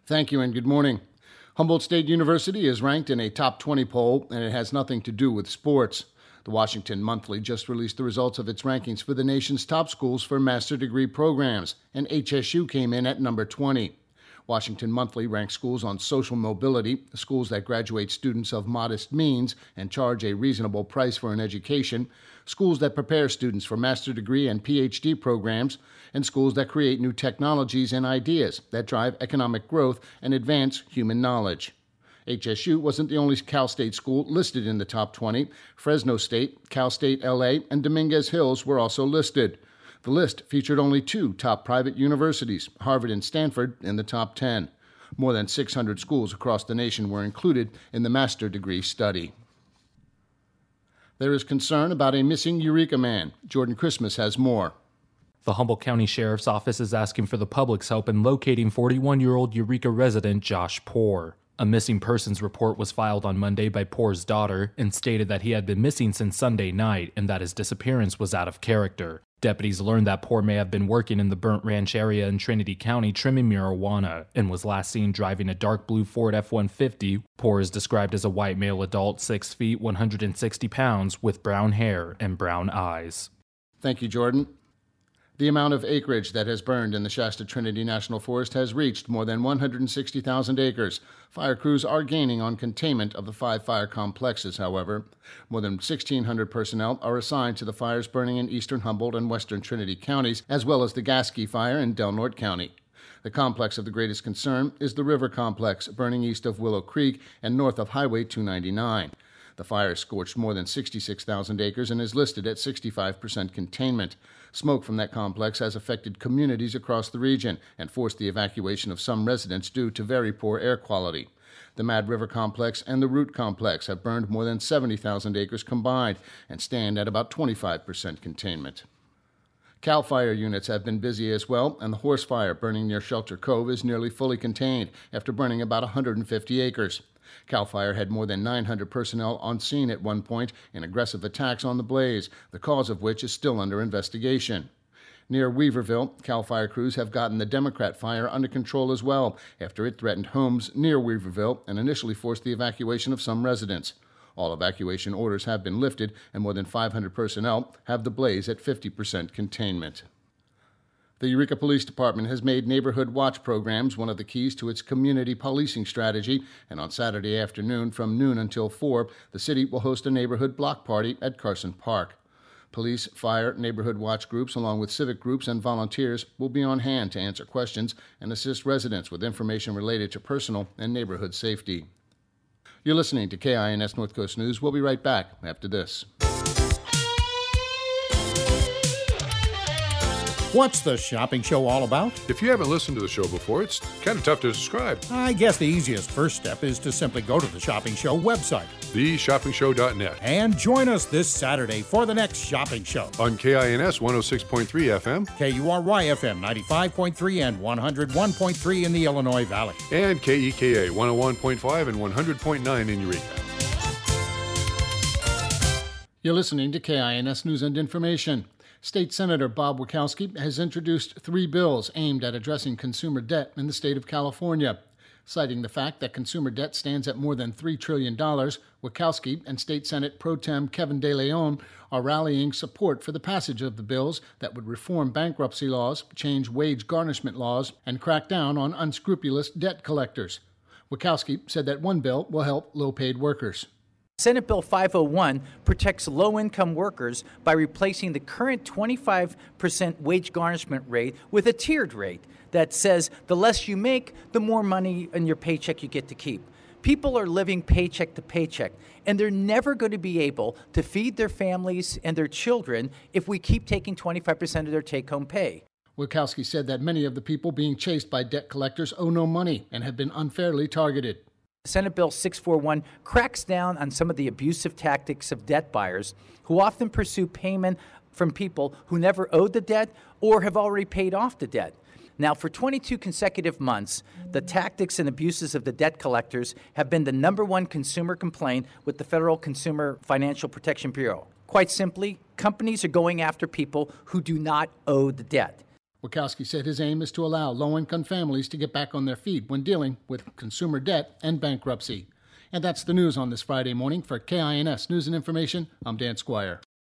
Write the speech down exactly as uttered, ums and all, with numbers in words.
Thank you and good morning. Humboldt State University is ranked in a top twenty poll, and it has nothing to do with sports. The Washington Monthly just released the results of its rankings for the nation's top schools for master degree programs, and H S U came in at number twenty. Washington Monthly ranks schools on social mobility, schools that graduate students of modest means and charge a reasonable price for an education, schools that prepare students for master degree and P H D programs, and schools that create new technologies and ideas that drive economic growth and advance human knowledge. H S U wasn't the only Cal State school listed in the top twenty. Fresno State, Cal State L A, and Dominguez Hills were also listed. The list featured only two top private universities, Harvard and Stanford, in the top ten. More than six hundred schools across the nation were included in the master degree study. There is concern about a missing Eureka man. Jordan Christmas has more. The Humboldt County Sheriff's Office is asking for the public's help in locating forty-one-year-old Eureka resident Josh Poor. A missing persons report was filed on Monday by Poor's daughter and stated that he had been missing since Sunday night and that his disappearance was out of character. Deputies learned that Poor may have been working in the Burnt Ranch area in Trinity County trimming marijuana and was last seen driving a dark blue Ford F one fifty. Poor is described as a white male adult, six feet, one hundred sixty pounds, with brown hair and brown eyes. Thank you, Jordan. The amount of acreage that has burned in the Shasta Trinity National Forest has reached more than one hundred sixty thousand acres. Fire crews are gaining on containment of the five fire complexes, however. More than sixteen hundred personnel are assigned to the fires burning in eastern Humboldt and western Trinity counties, as well as the Gasky fire in Del Norte County. The complex of the greatest concern is the River Complex, burning east of Willow Creek and north of Highway two ninety-nine. The fire scorched more than sixty-six thousand acres and is listed at sixty-five percent containment. Smoke from that complex has affected communities across the region and forced the evacuation of some residents due to very poor air quality. The Mad River Complex and the Root Complex have burned more than seventy thousand acres combined and stand at about twenty-five percent containment. CAL FIRE units have been busy as well, and the Horse Fire burning near Shelter Cove is nearly fully contained after burning about one hundred fifty acres. CAL FIRE had more than nine hundred personnel on scene at one point in aggressive attacks on the blaze, the cause of which is still under investigation. Near Weaverville, CAL FIRE crews have gotten the Democrat fire under control as well after it threatened homes near Weaverville and initially forced the evacuation of some residents. All evacuation orders have been lifted, and more than five hundred personnel have the blaze at fifty percent containment. The Eureka Police Department has made Neighborhood Watch programs one of the keys to its community policing strategy, and on Saturday afternoon from noon until four, the city will host a neighborhood block party at Carson Park. Police, fire, Neighborhood Watch groups, along with civic groups and volunteers, will be on hand to answer questions and assist residents with information related to personal and neighborhood safety. You're listening to K I N S North Coast News. We'll be right back after this. What's the shopping show all about? If you haven't listened to the show before, it's kind of tough to describe. I guess the easiest first step is to simply go to the Shopping Show website, the shopping show dot net, and join us this Saturday for the next shopping show. On K I N S one oh six point three F M, K U R Y F M ninety-five point three and one oh one point three in the Illinois Valley, and K E K A one oh one point five and one hundred point nine in Eureka. You're listening to K I N S News and Information. State Senator Bob Wachowski has introduced three bills aimed at addressing consumer debt in the state of California. Citing the fact that consumer debt stands at more than three trillion dollars, Wachowski and State Senate Pro Tem Kevin De Leon are rallying support for the passage of the bills that would reform bankruptcy laws, change wage garnishment laws, and crack down on unscrupulous debt collectors. Wachowski said that one bill will help low-paid workers. Senate Bill five oh one protects low-income workers by replacing the current twenty-five percent wage garnishment rate with a tiered rate that says the less you make, the more money in your paycheck you get to keep. People are living paycheck to paycheck, and they're never going to be able to feed their families and their children if we keep taking twenty-five percent of their take-home pay. Wachowski said that many of the people being chased by debt collectors owe no money and have been unfairly targeted. Senate Bill six forty-one cracks down on some of the abusive tactics of debt buyers who often pursue payment from people who never owed the debt or have already paid off the debt. Now, for twenty-two consecutive months, the tactics and abuses of the debt collectors have been the number one consumer complaint with the Federal Consumer Financial Protection Bureau. Quite simply, companies are going after people who do not owe the debt. Wachowski said his aim is to allow low-income families to get back on their feet when dealing with consumer debt and bankruptcy. And that's the news on this Friday morning. For K I N S News and Information, I'm Dan Squire.